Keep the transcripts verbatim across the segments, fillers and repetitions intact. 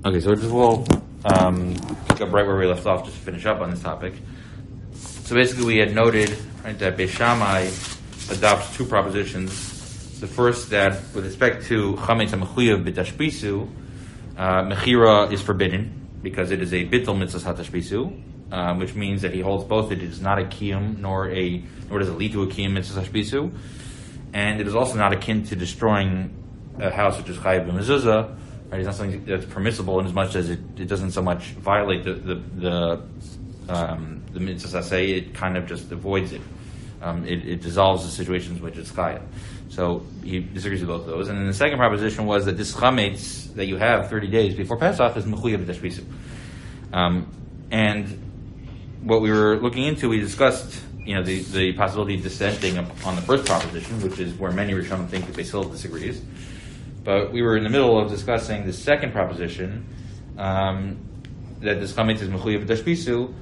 Okay, so just we'll um, pick up right where we left off just to finish up on this topic. So basically we had noted, right, that Beis Shammai adopts two propositions. The first, that with respect to Chametz HaMechuyev B'Tashbisu, uh, Mechira is forbidden because it is a Bittul Mitzvah HaTashbisu, um, which means that he holds both that it is not a Kiyum nor a nor does it lead to a Kiyum Mitzvah HaTashbisu, and it is also not akin to destroying a house which is Chayav B'Mezuzah. Right, it's not something that's permissible in as much as it, it doesn't so much violate the the the, um, the mitzvah say, it kind of just avoids it. Um, it. It dissolves the situations in which it's chaya. So he disagrees with both of those. And then the second proposition was that this chametz that you have thirty days before Pesach is mechuyev b'tashbisu. Um, and what we were looking into, we discussed, you know, the, the possibility of dissenting on the first proposition, which is where many Rishonim think that Beis Hillel disagrees. But we were in the middle of discussing the second proposition, um, that this chametz is mechuyev b'tashbisu,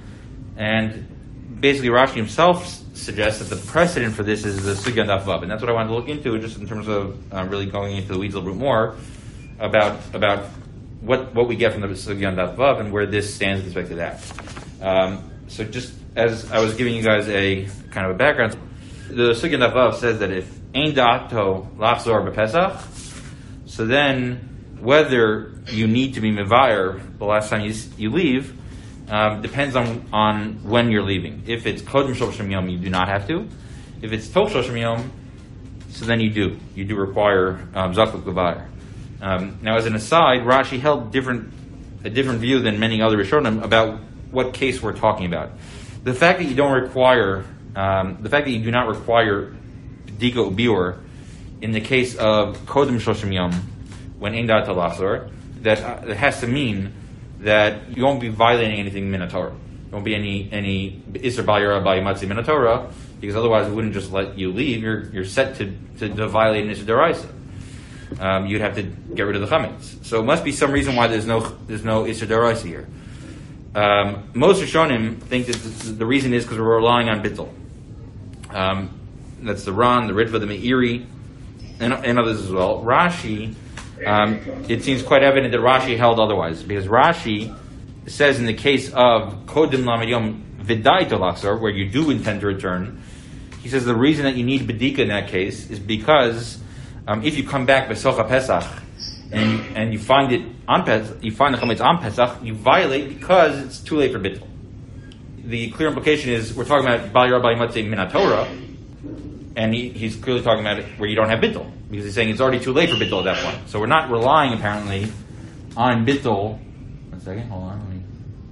and basically Rashi himself suggests that the precedent for this is the Sugya Daf Vav, and that's what I wanted to look into, just in terms of uh, really going into the weeds a little bit more about about what what we get from the Sugya Daf Vav and where this stands with respect to that. Um, so just as I was giving you guys a kind of a background, the Sugya Daf Vav says that if ein da'ato lachzor b'Pesach, so then, whether you need to be mevayer the last time you, you leave um, depends on, on when you're leaving. If it's kodem shloshim yom, you do not have to. If it's tov shloshim yom, so then you do. You do require um, zakuk mevayer. Um, now, as an aside, Rashi held different a different view than many other Rishonim about what case we're talking about. The fact that you don't require, um, the fact that you do not require b'dika ubiur in the case of kodem shloshim yom, when ein da'ato lachzor, that uh, it has to mean that you won't be violating anything min haTorah. There won't be any any iser bal yara bal yimatzi min haTorah, because otherwise it wouldn't just let you leave. You're you're set to to, to violate an iser deraisa. Um, you'd have to get rid of the chametz. So it must be some reason why there's no there's no iser deraisa here. Um, most Rishonim think that the, the reason is because we're relying on bittul. Um, that's the Ran, the Ritva, the Meiri, and, and others as well. Rashi, um, it seems quite evident that Rashi held otherwise, because Rashi says in the case of Kodem Lamed Yom V'dai Tolachzor, where you do intend to return, he says the reason that you need B'dika in that case is because um, if you come back B'socha Pesach and and you find it on Pesach, you find the chametz on Pesach, you violate because it's too late for bittul. The clear implication is we're talking about Bal Yara Bal Yimatzi Min HaTorah. And he, he's clearly talking about it where you don't have bittul, because he's saying it's already too late for bittul at that point. So we're not relying apparently on bittul. One second, hold on. Let me,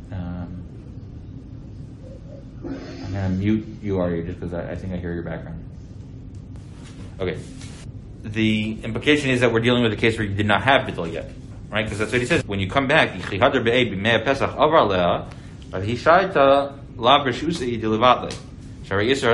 um, I'm going to mute you, Arya, just because I, I think I hear your background. Okay. The implication is that we're dealing with a case where you did not have bittul yet, right? Because that's what he says. When you come back, yichadar be'ei b'mei pesach avar leha, but he shaita la b'shusei dilivatle. Right, so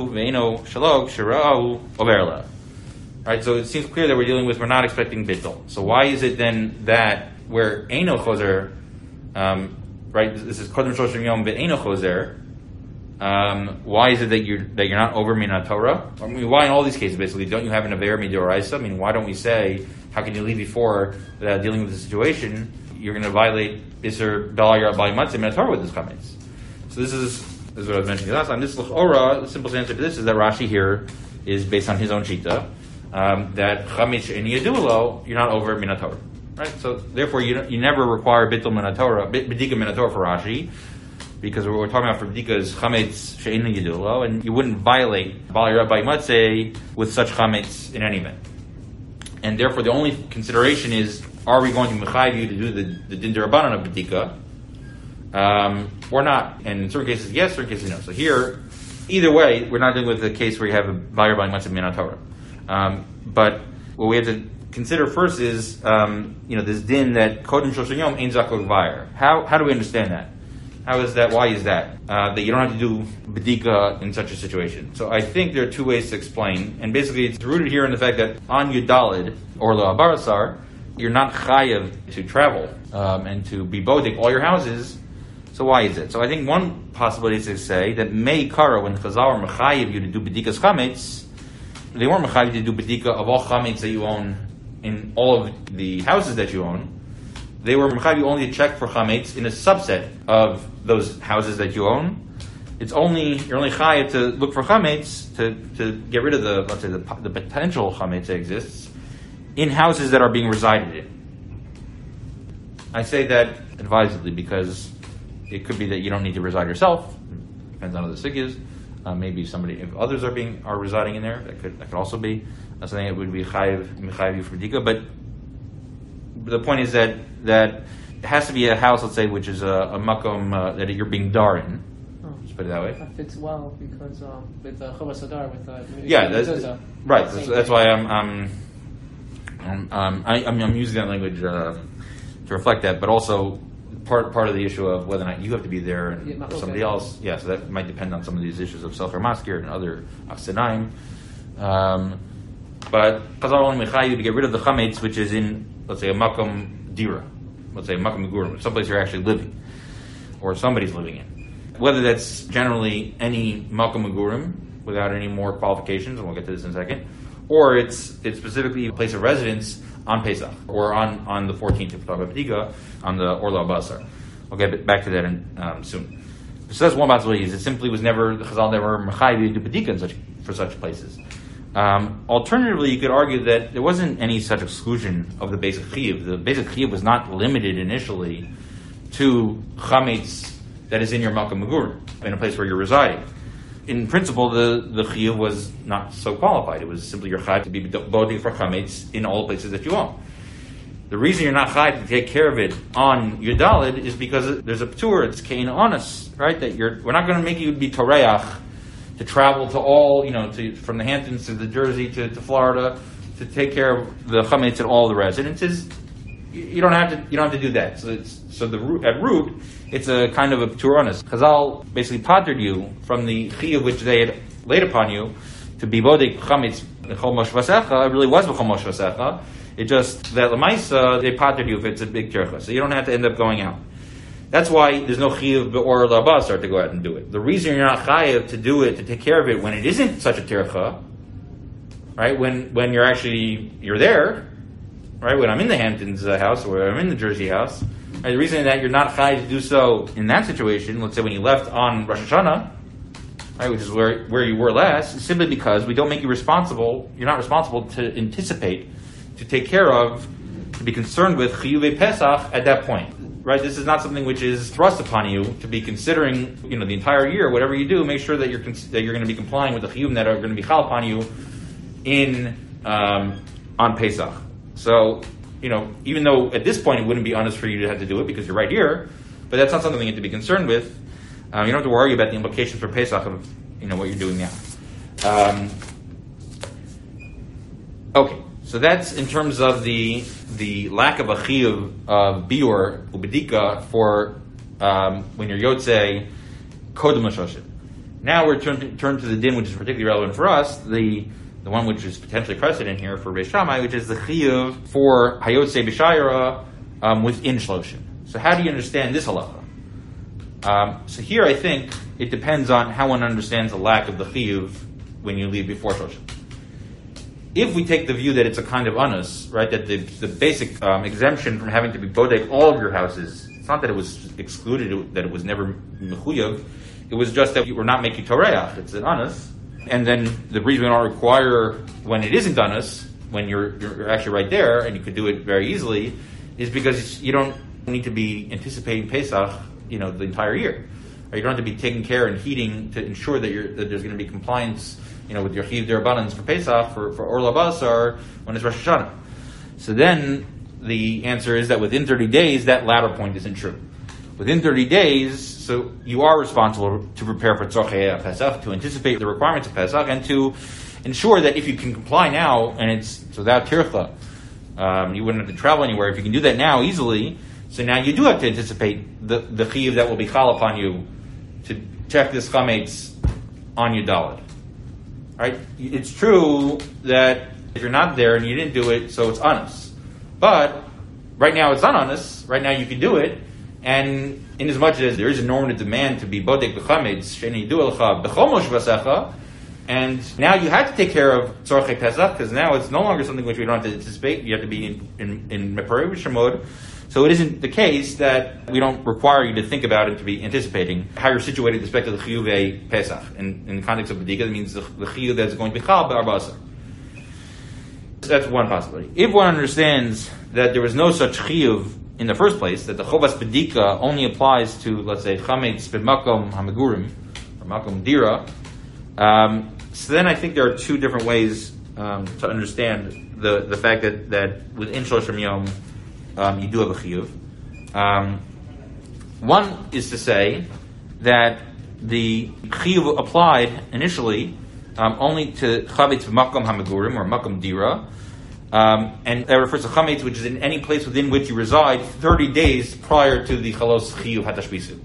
it seems clear that we're dealing with, we're not expecting bittul. So why is it then that where eino chozer, um, right, this is kodem shloshim yom ve'eino chozer, um, why is it that you're that you're not over min haTorah? I mean, why in all these cases basically don't you have an aver midoraisa? I mean, why don't we say, how can you leave before uh, dealing with the situation? You're going to violate iser bal yara bal yimatzi min haTorah with this comments. So this is. This is what I was mentioning last time. This l'chora, the simplest answer to this is that Rashi here is based on his own shita, um, that chametz she'ein yadulo, you're not over min haTorah, right? So therefore, you you never require bittul min haTorah, b'dika min haTorah for Rashi, because what we're talking about for b'dika is chametz she'ein yadulo, and you wouldn't violate bal yara bal yimatzi with such chametz in any event. And therefore, the only consideration is, are we going to mechayiv you to do the the din derabanan of b'dika? Um, or not, and in certain cases yes, certain cases no. So here, either way, we're not dealing with a case where you have a buyer buying much of min haTorah. Um, but what we have to consider first is, um, you know, this din that kodem shloshim yom ein zakuk vayir. How how do we understand that? How is that? Why is that? Uh, that you don't have to do b'dika in such a situation. So I think there are two ways to explain, and basically it's rooted here in the fact that on Yudalid or Lo Abarasar, you're not chayav to travel um, and to be bodek all your houses. So why is it? So I think one possibility is to say that May Kara, when Chazal were mechayiv you to do b'dikas chametz, they weren't mechayiv to do b'dika of all chametz that you own in all of the houses that you own. they were mechayiv you only to check for chametz in a subset of those houses that you own. It's only you're only chayiv to look for chametz to, to get rid of the let's say the, the potential chametz that exists in houses that are being resided in. I say that advisedly because it could be that you don't need to reside yourself. Depends on how the sig is. Uh, maybe somebody, if others are being are residing in there, that could that could also be uh, something that would be chayiv mechayiv for b'dika. But the point is that that it has to be a house, let's say, which is a, a makom uh, that you're being dar in. Put it that way. That fits well because um, with the Chovas Hadar, with the yeah, that's, that's, right. That's, that's why I'm I'm um, um, I, I'm, I'm using that language uh, to reflect that, but also part part of the issue of whether or not you have to be there and yeah, okay. somebody else. Yeah, so that might depend on some of these issues of selcher maskir and other aksinaim. Um, but Chazal only mechayiv to get rid of the chametz, which is in let's say a makom dira, let's say a makom megurim, someplace you're actually living or somebody's living in. Whether that's generally any Malkum Megurim without any more qualifications, and we'll get to this in a second, or it's it's specifically a place of residence on Pesach or on, on the fourteenth of B'diga on the Orla Basar. I'll get back to that in, um, soon. It says one about it simply was never the Chazal never mechayiv to B'diga in such for such places. Um, alternatively, you could argue that there wasn't any such exclusion of the basic chiyuv. The basic chiyuv was not limited initially to chametz that is in your Malkum Megurim, in a place where you're residing. In principle, the, the chiyuv was not so qualified. It was simply your chayv to be boding for chametz in all places that you own. The reason you're not chayv to take care of it on your dalid is because there's a p'tur, it's kain onus, right? That you're, we're not going to make you be toreach to travel to all, you know, to, from the Hamptons to the Jersey to, to Florida to take care of the chametz at all the residences. You don't have to. You don't have to do that. So, it's, so the root, at root, it's a kind of a p'turonis. Chazal basically pattered you from the chiyuv which they had laid upon you to be bodek chametz b'chol mosh vasecha. It really was b'chol mosh vasecha. It just that lemaisa they pattered you if it's a big tircha. So you don't have to end up going out. That's why there's no chiyuv be'or labasar to go out and do it. The reason you're not chayiv to do it to take care of it when it isn't such a tircha, right? When when you're actually you're there. Right, when I'm in the Hamptons uh, house or I'm in the Jersey house, right, the reason that you're not chayiv to do so in that situation, let's say when you left on Rosh Hashanah, right, which is where, where you were last, is simply because we don't make you responsible, you're not responsible to anticipate, to take care of, to be concerned with chiyuvei Pesach at that point. Right, this is not something which is thrust upon you to be considering, you know, the entire year, whatever you do, make sure that you're that you're going to be complying with the chiyuvim that are going to be chal upon you in um, on Pesach. So, you know, even though at this point it wouldn't be honest for you to have to do it because you're right here, but that's not something you have to be concerned with. Um, you don't have to worry about the implications for Pesach of, you know, what you're doing now. Um, okay, so that's in terms of the the lack of a chiyuv of biur ubedika for um, when you're yotzei kodem l'shoshet. Now we're turn to, turn to the din which is particularly relevant for us, the the one which is potentially precedent here for Beis Shammai, which is the chiyuv for hayotze b'shayra um, within shloshin. So how do you understand this halacha? Um, so here I think it depends on how one understands the lack of the chiyuv when you leave before shloshin. If we take the view that it's a kind of anus, right, that the, the basic um, exemption from having to be bodek all of your houses, it's not that it was excluded, that it was never mechuyev, it was just that you were not making toreach, it's an anus. And then the reason we don't require when it isn't anus, when you're, you're actually right there and you could do it very easily, is because you don't need to be anticipating Pesach, you know, the entire year. Or you don't have to be taking care and heating to ensure that, you're, that there's going to be compliance, you know, with your chiv derabanans for Pesach, for, for Orla Basar, when it's Rosh Hashanah. So then the answer is that within thirty days, that latter point isn't true. Within thirty days, so you are responsible to prepare for Tzorchei Pesach, to anticipate the requirements of Pesach, and to ensure that if you can comply now, and it's without tircha, um, you wouldn't have to travel anywhere. If you can do that now easily, so now you do have to anticipate the, the chiv that will be chal upon you to check this chametz on your daled. Right? It's true that if you're not there and you didn't do it, so it's honest. But right now it's not honest. Right now you can do it. And in as much as there is a normative demand to be bodek b'chametz, sheni yidu elcha b'chol mosh vasecha, and now you have to take care of tzorchei Pesach, because now it's no longer something which we don't have to anticipate. You have to be in in, in meparei v'shemod. So it isn't the case that we don't require you to think about it, to be anticipating how you're situated with respect to the chiyuv Pesach. In, in the context of Bedika, that means the, the chiyuv that's going to be chal be'arba asar. That's one possibility. If one understands that there was no such chiyuv in the first place, that the chovas Bedika only applies to, let's say, chametz b'makom hamagurim, or makom dira, um, so then I think there are two different ways um, to understand the, the fact that, that within Shloshim Yom, um, you do have a chiyuv. Um, one is to say that the chiyuv applied initially um, only to chametz b'makom hamagurim, or makom dira, um, and that refers to chametz, which is in any place within which you reside thirty days prior to the chalos chiyuv hatashbisu.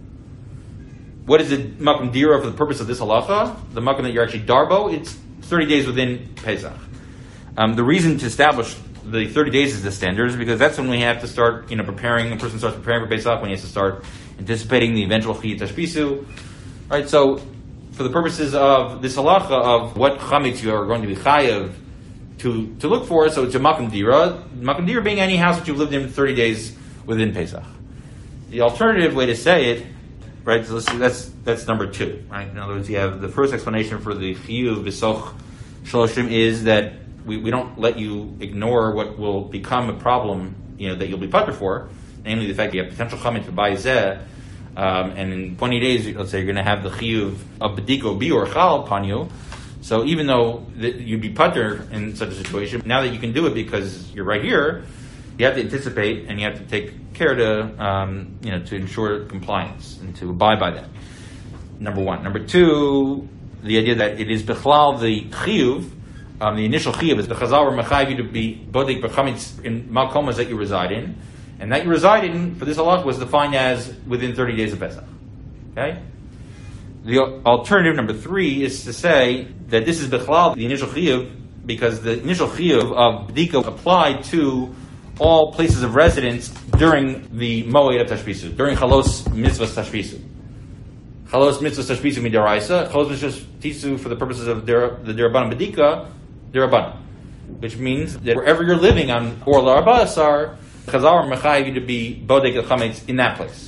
What is the makom dira for the purpose of this halacha? The makom that you're actually darbo, it's thirty days within Pesach. Um, the reason to establish the thirty days is the standard is because that's when we have to start, you know, preparing. The person starts preparing for Pesach when he has to start anticipating the eventual chiyuv tashbisu. Right. So, for the purposes of this halacha of what chametz you are going to be chayav to to look for, so it's a makom dira. Makom dira being any house that you've lived in thirty days within Pesach. The alternative way to say it, right? So that's that's number two, right? In other words, you have the first explanation for the chiyuv b'soch shloshim is that we, we don't let you ignore what will become a problem, you know, that you'll be putter for, namely the fact that you have potential chametz for bayzeh, um, and in twenty days, let's say you're going to have the chiyuv of bediko bi or chal upon you. So even though th- you'd be putter in such a situation, now that you can do it because you're right here, you have to anticipate and you have to take care to, um, you know, to ensure compliance and to abide by that. Number one. Number two, the idea that it is bechlal the chiyuv, um, the initial chiyuv is the chazal or mechayiv you to be bodek b'chametz in malkomas that you reside in, and that you reside in for this halacha was defined as within thirty days of Pesach. Okay. The alternative, number three, is to say that this is bechlal the initial chiyuv because the initial chiyuv of b'dika applied to all places of residence during the moed of tashbisu, during chalos mitzvahs tashbisu. Chalos mitzvahs tashbisu midaraisa, chalos mitzvahs tisu for the purposes of der, the derabanan bedika, derabanan, which means that wherever you're living on or l'arba asar, chazal mechayiv you to be bodek el chametz in that place.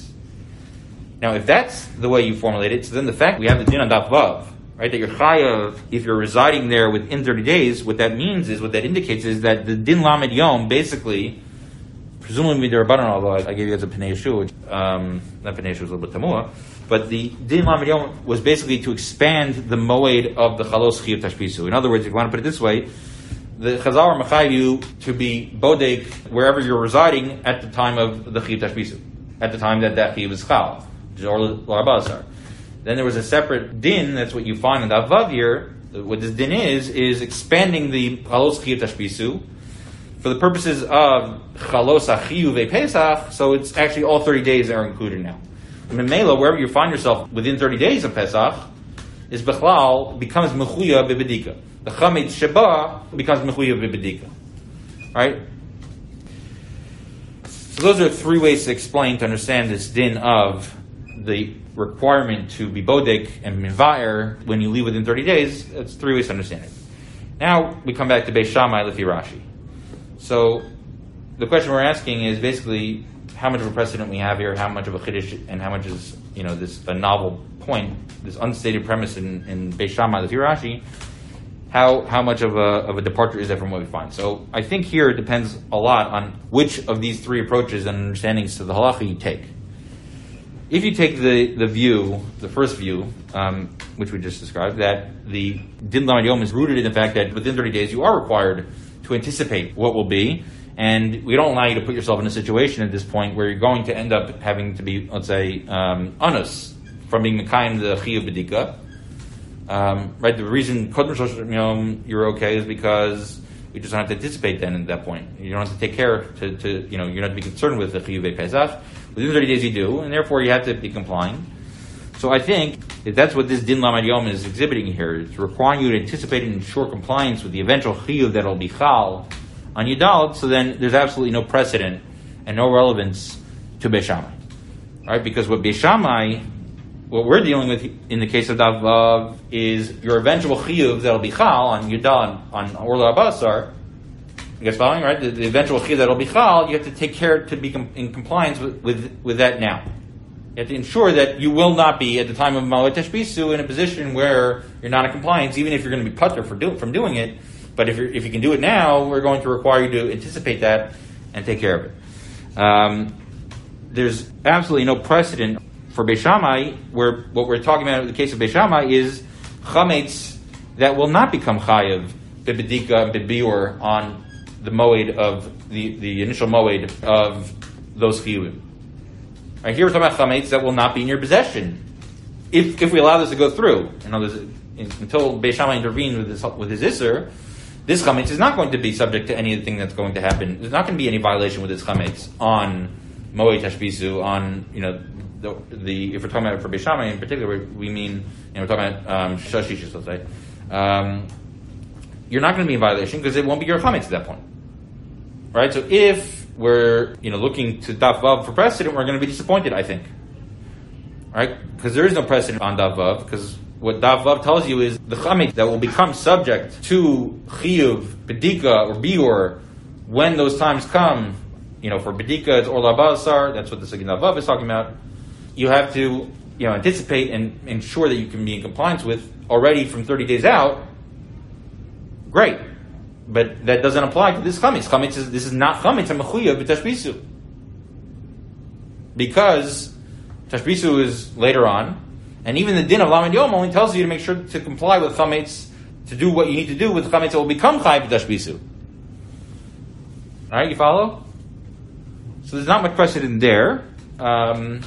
Now, if that's the way you formulate it, so then the fact we have the din on daf vav, right, that you're chayav, if you're residing there within thirty days, what that means is, what that indicates is that the din lamed yom, basically, presumably derabanan, although I, I gave you as a Pnei Yeshua, um, not Pnei Yeshua, was a little bit tamua, but the din lamed yom was basically to expand the moed of the chalos chiyuv tashbisu. In other words, if you want to put it this way, the chazal mechayiv you to be bodek wherever you're residing at the time of the chiyuv tashbisu, at the time that that chiyuv is chal, or l'arbazar. Then there was a separate din, that's what you find in the Avav here. What this din is, is expanding the chalos chiyuv tashbisu for the purposes of chalos achiyuv Pesach, so it's actually all thirty days are included now. Memela, wherever you find yourself within thirty days of Pesach, is bechlal, becomes mechuya b'bedika. The chametz sheba becomes mechuya b'bedika. Right? So those are three ways to explain, to understand this din of the requirement to be bodek and mivayer when you leave within thirty days. That's three ways to understand it. Now we come back to Beis Shammai Lefi Rashi. So the question we're asking is basically how much of a precedent we have here, how much of a chiddush, and how much is, you know, this a novel point, this unstated premise in, in Beis Shammai Lefi Rashi. How how much of a of a departure is that from what we find? So I think here it depends a lot on which of these three approaches and understandings to the halacha you take. If you take the, the view, the first view, um, which we just described, that the din lamed yom is rooted in the fact that within thirty days you are required to anticipate what will be, and we don't allow you to put yourself in a situation at this point where you're going to end up having to be, let's say, um, anus from being mekayim the chiyuv b'dika. Um, right, the reason kodem shloshim yom you're okay is because we just don't have to anticipate then at that point. You don't have to take care to, to you know, you don't have to be concerned with the chiyuv Pesach. Within thirty days you do, and therefore you have to be complying. So I think if that's what this din lamed yom is exhibiting here, it's requiring you to anticipate and ensure compliance with the eventual chiyuv that'll be chal on Yudal, so then there's absolutely no precedent and no relevance to Beis Shammai. Right? Because what Beis Shammai, what we're dealing with in the case of Daf Vav, is your eventual chiyuv that'll be chal on Yudal, on Orla Abasar, You guys following, right? The, the eventual chiyuv that'll be chal, you have to take care to be com- in compliance with, with with that now. You have to ensure that you will not be, at the time of Moed Tashbisu, in a position where you're not in compliance, even if you're going to be putter for do, from doing it. But if, you're, if you can do it now, we're going to require you to anticipate that and take care of it. Um, there's absolutely no precedent for Beis Shammai, where what we're talking about in the case of Beis Shammai is chametz that will not become chayav, bebedika and bebiur on the moed of, the, the initial moed of those chiyuvim. Right, here we're talking about chametz that will not be in your possession if if we allow this to go through. In other words, until Beis Shammai intervened with his with his isser, this chametz is not going to be subject to anything that's going to happen. There's not going to be any violation with this chametz on moed tashbisu, on you know the, the if we're talking about it for Beis Shammai in particular, we mean you know we're talking about um, shashishis, let's say. Um, you're not going to be in violation because it won't be your chametz at that point, right? So if we're, you know, looking to Daf Vav for precedent, we're going to be disappointed, I think. Right? Because there is no precedent on Daf Vav, because what Daf Vav tells you is the chametz that will become subject to chiyuv, bedika, or biur when those times come, you know, for bedika, it's orla basar, that's what the Sugin Daf Vav is talking about. You have to, you know, anticipate and ensure that you can be in compliance with already from thirty days out. Great. But that doesn't apply to this chametz. Chametz is, this is not chametz, and mechuyev b'tashbisu. Because tashbisu is later on, and even the din of Lamed Yom only tells you to make sure to comply with chametz, to do what you need to do with chametz that will become chayiv b'tashbisu. Alright, you follow? So there's not much precedent there. Um,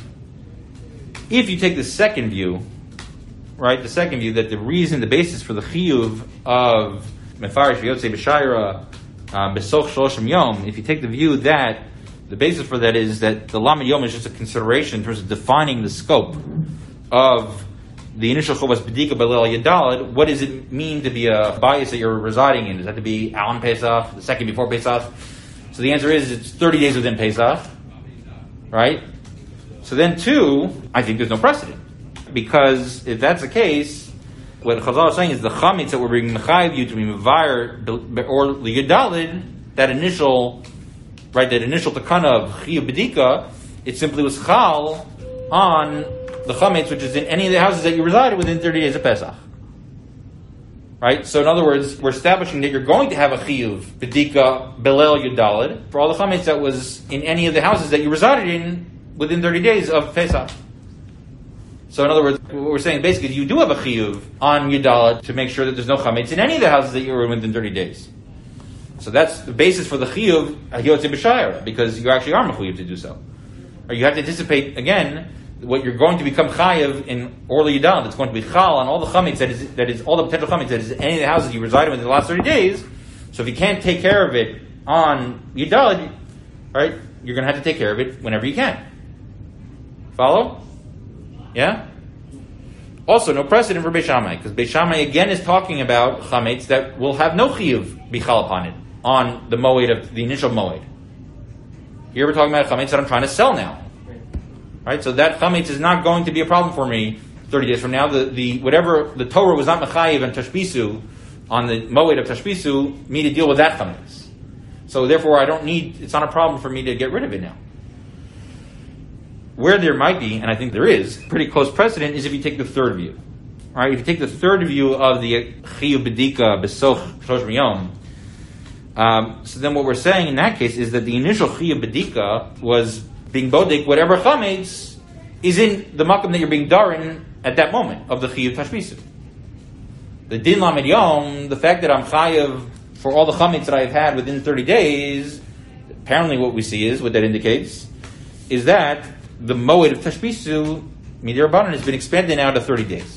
if you take the second view, right, the second view that the reason, the basis for the chiyuv of Mefarish v'yotzei b'shayra b'soch shloshim yom, if you take the view that the basis for that is that the Lamed Yom is just a consideration in terms of defining the scope of the initial chovas b'dika b'leil yadalad, what does it mean to be a bias that you're residing in? Does that have to be Alan Pesach, the second before Pesach? So the answer is it's thirty days within Pesach, right? So then two, I think there's no precedent. Because if that's the case, what Chazal is saying is the chametz that we're bringing mechayiv you to be mevayer or liyadalid, that initial, right, that initial takana of chiyuv bedika, it simply was chal on the chametz which is in any of the houses that you resided within thirty days of Pesach. Right? So in other words, we're establishing that you're going to have a chiyuv bedika belel yadalid for all the chametz that was in any of the houses that you resided in within thirty days of Pesach. So in other words, what we're saying basically is you do have a chiyuv on Yudalat to make sure that there's no chametz in any of the houses that you were in within thirty days. So that's the basis for the chiyuv hayotzei b'shayra, because you actually are mechuyev to do so. Or you have to anticipate again what you're going to become chayav in Orla Yudalat. It's going to be chal on all the chametz that is that is all the potential chametz that is in any of the houses you resided in within the last thirty days. So if you can't take care of it on Yudalat, right, you're going to have to take care of it whenever you can. Follow? Yeah? Also, no precedent for Beis Shammai, because Beis Shammai again is talking about chametz that will have no chiyuv bichal upon it, on the moed of the initial moed. Here we're talking about chametz that I'm trying to sell now. Right? So that chametz is not going to be a problem for me thirty days from now. The, the whatever, the Torah was not mechayiv and tashbisu, on the moed of tashbisu, me to deal with that chametz. So therefore I don't need, it's not a problem for me to get rid of it now. Where there might be, and I think there is, pretty close precedent is if you take the third view. All right, if you take the third view of the chiyuv bedika b'soch shlosh yom, um, so then what we're saying in that case is that the initial chiyuv bedika was being bodik whatever chametz is in the makom that you're being darin at that moment of the chiyuv tashbisu. The din lamed yom, the fact that I'm chayav for all the chametz that I've had within thirty days, apparently what we see is, what that indicates, is that the moed of tashbisu, midir rabbanan, has been expanded now to thirty days.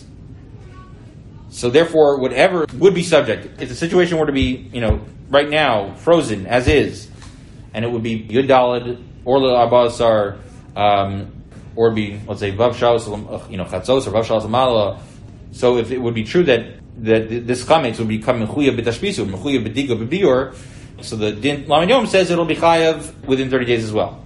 So therefore, whatever would be subject, if the situation were to be, you know, right now, frozen, as is, and it would be yudalad, or l'abasar, um, or be, let's say, vav shalos, you know, chatzos, or vav shalos amala. So if it would be true that, that this chametz would become mechuyev b'tashbisu, mechuyev b'diga b'biur, so the din lamed yom says it'll be chayav within thirty days as well.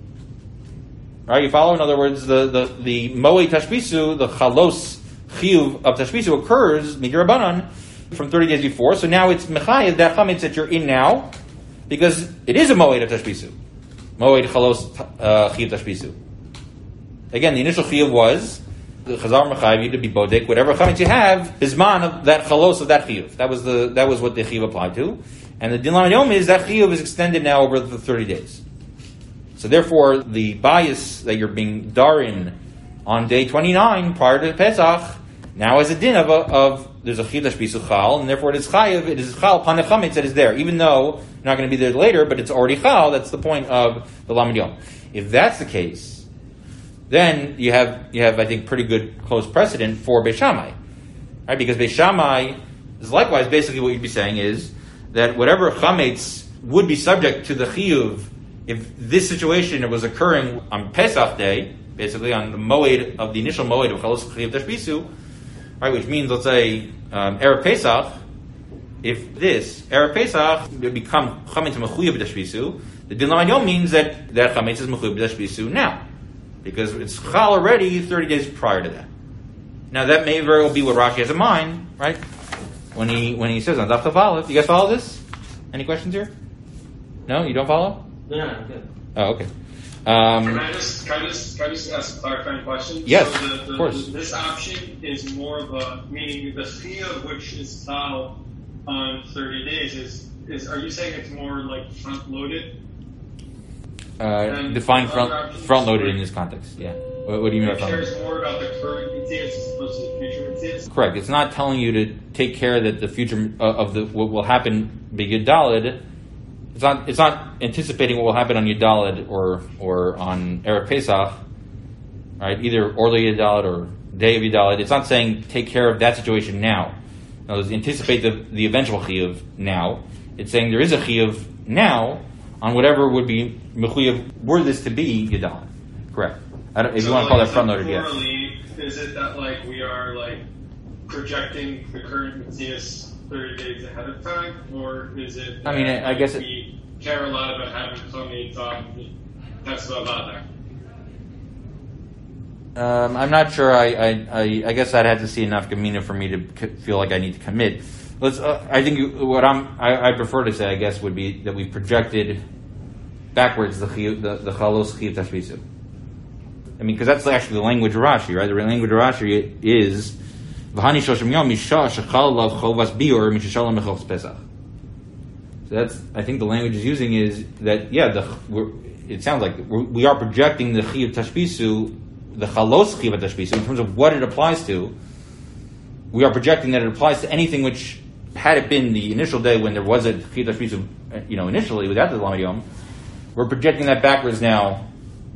Right, you follow? In other words, the the the moed tashbisu, the chalos chiyuv of tashbisu occurs midir rabbanan from thirty days before. So now it's mechayev that chametz that you're in now, because it is a moed of tashbisu, moed chalos chiyuv tashbisu. Again, the initial chiyuv was the chazar mechayiv you to be bodek whatever chametz you have is man of that chalos of that chiyuv. That was the that was what the chiyuv applied to, and the din lamed yom is that chiyuv is extended now over the thirty days. So therefore, the bias that you're being darin on day twenty-nine prior to Pesach now is a din of, a, of there's a chiyuv tashbisu chal, and therefore it is chayiv, it is chal pan chametz that is there, even though you're not going to be there later, but it's already chal. That's the point of the lamed yom. If that's the case, then you have you have I think pretty good close precedent for Beis Shammai, right? Because Beis Shammai is likewise basically what you'd be saying is that whatever chametz would be subject to the chiyuv if this situation was occurring on Pesach day, basically on the moed of the initial moed of chalos chiyuv tashbisu, right? Which means let's say um, erev Pesach. If this erev Pesach would become chametz mechuyev tashbisu, the din lamed yom means that that chametz is mechuyev tashbisu now, because it's chal already thirty days prior to that. Now that may very well be what Rashi has in mind, right? When he when he says on Daf Taf Aleph, you guys follow this? Any questions here? No, you don't follow? No, no, I'm good. Oh, okay. Um, can I just can I just can I just ask a clarifying question? Yes, so the, the, of course. The, this option is more of a meaning the fee of which is chal on thirty days is is. Are you saying it's more like front loaded? Uh, define front front loaded in this context. Yeah. What, what do you mean by It front loaded? cares more about the current mitzvahs as opposed to the future mitzvahs? Correct. It's not telling you to take care that the future uh, of the what will happen be Yudalid. It's not. It's not anticipating what will happen on Yudalid or or on erev Pesach, right? Either Orly Yudalid or day of Yudalid. It's not saying take care of that situation now. In other words, anticipate the the eventual chiyuv now. It's saying there is a chiyuv now on whatever would be mechuyev were this to be Yudalid. Correct. I don't, if so you want to like, call that front loaded, yes. Is it that like we are like projecting the current mitzvahs thirty days ahead of time, or is it? I mean, I, I guess it, we care a lot about having chametz on that's about that. Um, I'm not sure. I, I, I, I guess I'd have to see enough Gemina for me to c- feel like I need to commit. Let's. Uh, I think you, what I'm. I, I prefer to say, I guess, would be that we've projected backwards the chiyuv, the the chalos chiyuv tashbisu. I mean, because that's actually the language of Rashi, right? The language of Rashi is v'hani shoshim yom misha shechal lav chovas biur mishishalam mechos pesach. So that's. I think the language is using is that yeah. The we're, it sounds like we're, we are projecting the chiyuv tashbisu. The chalos chiyuv tashbisu, in terms of what it applies to, we are projecting that it applies to anything which, had it been the initial day when there was a chiyuv tashbisu, you know, initially without the lamed yom, we're projecting that backwards now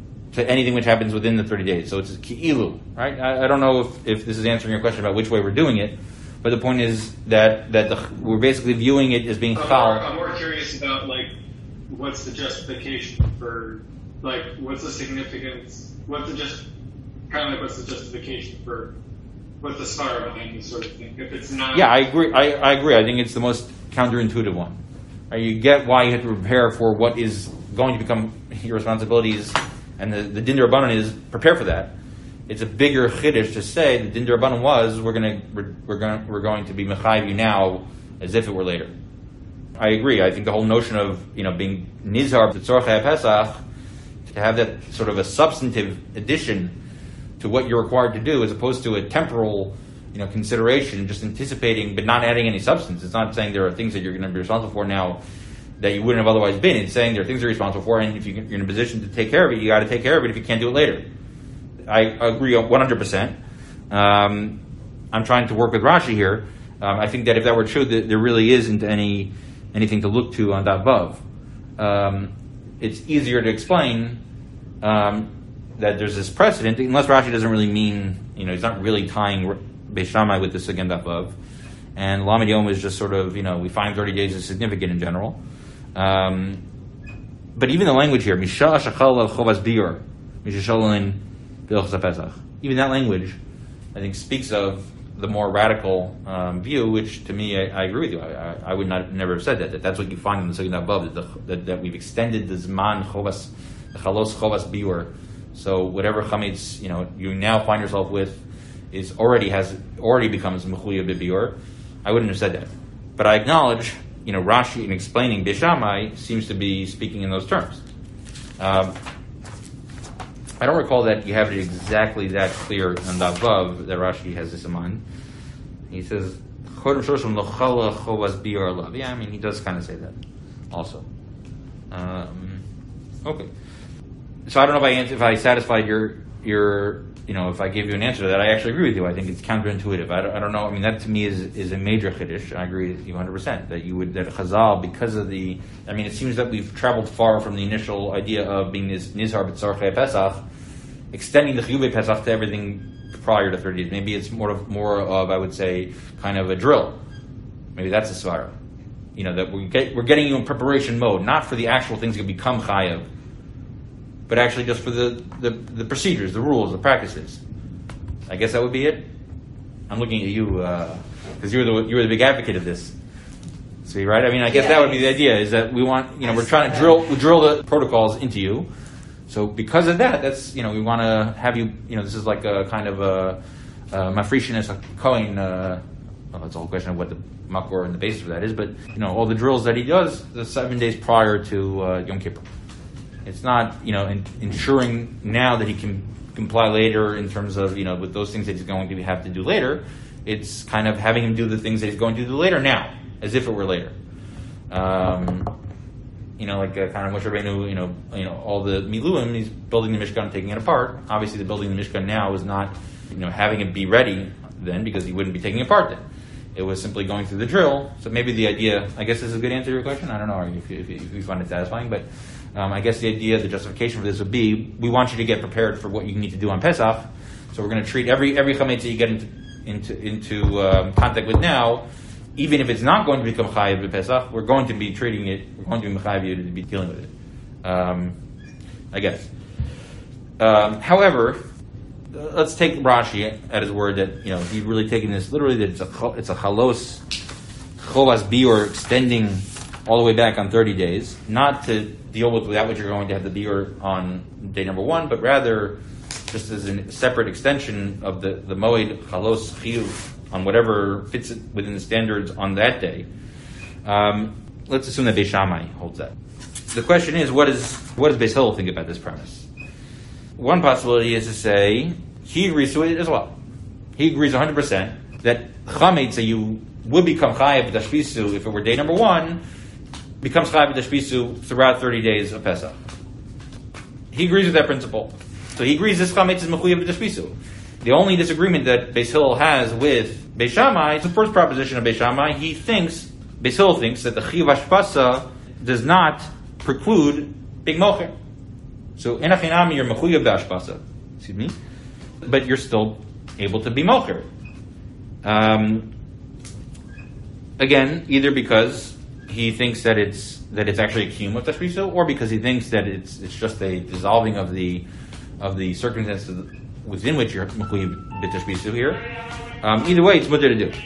to anything which happens within the thirty days. So it's ki'ilu, right? I, I don't know if, if this is answering your question about which way we're doing it, but the point is that that the, we're basically viewing it as being I'm chal. more, I'm more curious about like what's the justification for like what's the significance? What's the just kind of like what's the justification for what's the svara behind this sort of thing? If it's not, Yeah, I agree. I, I agree. I think it's the most counterintuitive one. Right? You get why you have to prepare for what is going to become your responsibilities, and the, the din d'Rabbanan is prepare for that. It's a bigger chiddush to say the din d'Rabbanan was we're going to we're, we're going we're going to be mechayiv you now as if it were later. I agree. I think the whole notion of you know being nizhar b'tzorchei Pesach, to have that sort of a substantive addition to what you're required to do, as opposed to a temporal, you know, consideration, just anticipating but not adding any substance. It's not saying there are things that you're going to be responsible for now that you wouldn't have otherwise been. It's saying there are things you're responsible for, and if you're in a position to take care of it, you got to take care of it if you can't do it later. I agree one hundred percent. Um, I'm trying to work with Rashi here. Um, I think that if that were true, that there really isn't any anything to look to on that above. Um, it's easier to explain um, that there's this precedent, unless Rashi doesn't really mean, you know, he's not really tying Beis Shammai with this again above. And Lamed Yom is just sort of, you know, we find thirty days is significant in general. Um, but even the language here, Misha Shachal al Chovas Biur, Misha Shalin B'Ilchos HaPesach, even that language, I think, speaks of the more radical um, view, which to me, I, I agree with you. I, I, I would not never have said that, that that's what you find in the Sugya above, that, the, that, that we've extended the Zman Chovas, the Chalos Chovas Biur. So whatever chametz, you know, you now find yourself with is already has already becomes mechuyev b'biur. I wouldn't have said that, but I acknowledge you know, Rashi in explaining Beis Shammai seems to be speaking in those terms. Um, I don't recall that you have it exactly that clear on the above that Rashi has this in mind. He says, yeah, I mean, he does kind of say that also. Um, okay. So I don't know if I answer, if I satisfied your, your, you know, if I gave you an answer to that. I actually agree with you. I think it's counterintuitive. I don't, I don't know. I mean, that to me is, is a major chiddush. I agree with you one hundred percent that you would, that Chazal, because of the, I mean, it seems that we've traveled far from the initial idea of being this Nizhar B'tzarchei Pesach, extending the Chiyuvei Pesach to everything prior to thirty days. Maybe it's more of, more of, I would say, kind of a drill. Maybe that's a svara. You know, that we get, we're getting you in preparation mode, not for the actual things that become chayav, but actually just for the, the, the procedures, the rules, the practices. I guess that would be it. I'm looking at you, because uh, you're the you're the big advocate of this. See, right? I mean, I guess yeah, that would be the idea, is that we want, you know, we're trying to drill drill the protocols into you. So because of that, that's, you know, we want to have you, you know, this is like a kind of a, a mafrishin as a kohen, uh, well, that's a whole question of what the makor and the basis for that is, but, you know, all the drills that he does the seven days prior to uh, Yom Kippur. It's not, you know, in, ensuring now that he can comply later in terms of, you know, with those things that he's going to have to do later. It's kind of having him do the things that he's going to do later now, as if it were later. Um, you know, like uh, kind of Moshe Rabbeinu, you know, you know, all the miluim, he's building the Mishkan, taking it apart. Obviously, the building the Mishkan now is not, you know, having it be ready then, because he wouldn't be taking it apart then. It was simply going through the drill. So maybe the idea, I guess this is a good answer to your question. I don't know if you, if you, if you find it satisfying, but um, I guess the idea, the justification for this would be, we want you to get prepared for what you need to do on Pesach. So we're going to treat every every chametz that you get into into, into um, contact with now, even if it's not going to become chayiv in Pesach, we're going to be treating it, we're going to be mechayiv you to be dealing with it. Um, I guess. Um, however, let's take Rashi at his word that, you know, he's really taking this literally, that it's a it's a chalos chovas biur, extending all the way back on thirty days, not to deal with that which you're going to have the biur on day number one, but rather just as a separate extension of the the moed chalos chiyuv on whatever fits it within the standards on that day. Um, let's assume that Beis Shammai holds that. The question is, what is what does Beis Hillel think about this premise? One possibility is to say he agrees to it as well. He agrees one hundred percent that chametz that you would become chayav b'tashbisu if it were day number one becomes chayav b'tashbisu throughout thirty days of Pesach. He agrees with that principle. So he agrees this chametz is mechuyev b'tashbisu. The only disagreement that Beis Hillel has with Beis Shammai is the first proposition of Beis Shammai. He thinks, Beis Hillel thinks, that the chiyuv hashpasa does not preclude being mocher. So enachinami, you're mechuyev b'hashpasa. Excuse me. But you're still able to be mocher. Um, again, either because he thinks that it's that it's actually a kiyum of tashbisu, or because he thinks that it's it's just a dissolving of the of the circumstances within which you're mechuyev b'tashbisu here. Um, either way, it's mutter to do.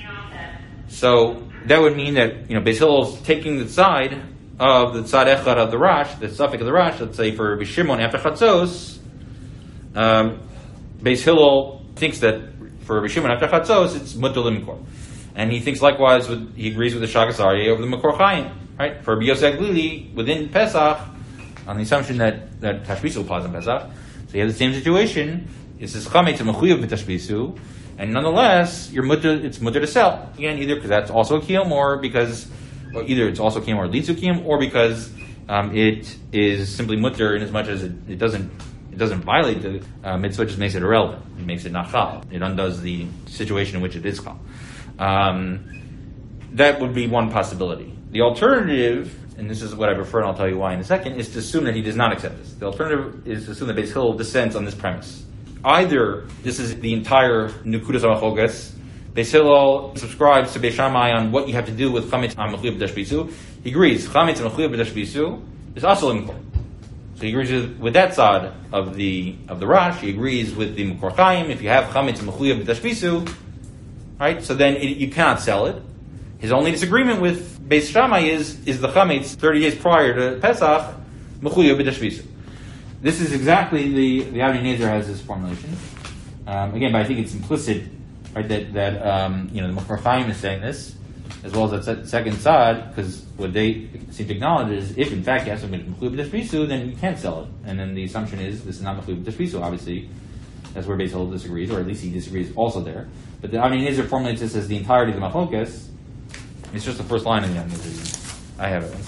So that would mean that, you know, Beis Hillel's taking the side of the tzad echad of the Rash, the suffix of the Rash. Let's say for Rabbi Shimon after Chatzos, um, Beis Hillel thinks that for Rabbi Shimon after Chatzos, it's mutter l'mikor, and he thinks likewise with, he agrees with the Shagas Aryeh over the Makor Chayim, right? For Rabbi Yosef Glili within Pesach, on the assumption that that tashbisu applies in Pesach, so you have the same situation. It's this chametz and mechuyev b'tashbisu, and nonetheless, you're mutter, it's mutter to sell again, either because that's also a kiyum, or because, or either it's also kiyum or leads to kiyum, or because um, it is simply mutter in as much as it, it doesn't it doesn't violate the uh, mitzvah, just makes it irrelevant. It makes it not chal. It undoes the situation in which it is chal. Um, that would be one possibility. The alternative, and this is what I prefer, and I'll tell you why in a second, is to assume that he does not accept this. The alternative is to assume that Beis Hillel dissents on this premise. Either this is the entire Nukudas HaMachogas, Beis Hillel subscribes to Beis Shammai on what you have to do with chametz and mechuyev b'tashbisu. He agrees chametz and mechuyev b'tashbisu is also l'mikor. So he agrees with, with that side of the of the Rash. He agrees with the Makor Chayim. If you have chametz and mechuyev b'tashbisu, right? So then it, you cannot sell it. His only disagreement with Beis Shammai is is the chametz thirty days prior to Pesach mechuyev b'tashbisu. This is exactly the the Avnei Nezer has this formulation. Um, again, but I think it's implicit, right? That that um, you know the Makor Chayim is saying this. as well as that second side, because what they seem to acknowledge is if in fact you have something Mechuyah b'tashbisu, then you can't sell it. And then the assumption is this is not Mechuyah b'tashbisu. Obviously, that's where Beis Hillel disagrees, or at least he disagrees also there. But the Avnei Nezer formulates this as the entirety of the Machlokes. It's just the first line in the Avnei Nezer. I have it.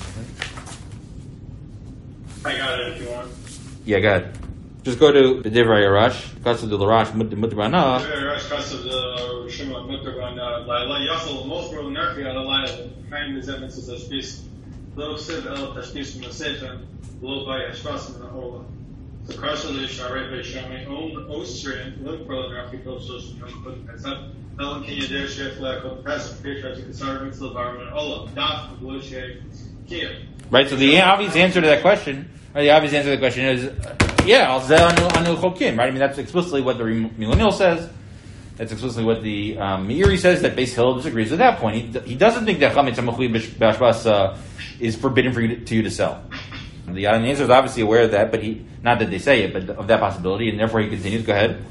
I got it if you want. Yeah, go ahead. Just go to the Divrei Arash, Kasav de Larash, Mutrabana. Divrei Arash, Kasav de Shimon, Mutrabana, Laila, Yachol, Mochro, Nerfi, Alalai, Kain, Zemet, Tashbis, Lo Siv, El, Tashbis, Masefa, Lo, Vai, Ashbas, and Ola. So, Karsal, Share, Shami, Own, Ostrin, Lo, Pro, Nerfi, Go, Social, Put, Pesach, Ellen, Kenya, Der, Shef, Lako, Pesach, Petra, Kasar, Mitzvah, Barman, Ola, Daf, Lo, Shef, Kia. Right, so the obvious answer to that question, or the obvious answer to the question is, uh, yeah, I'll say anu anu chokim, right? I mean, that's explicitly what the Millennial says. That's explicitly what the um, Meiri says. That Beis Hillel disagrees with that point. He, he doesn't think that chametz hamechui b'ashbas uh, is forbidden for you to, to you to sell. The Avnei Nezer is obviously aware of that, but he not that they say it, but of that possibility, and therefore he continues. Go ahead.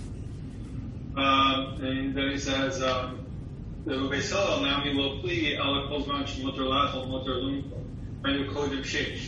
Um, and then he says, um, Beis Hillel now mi lo pli ala kol zman shemoter lachol moter lumko menu kodim sheish.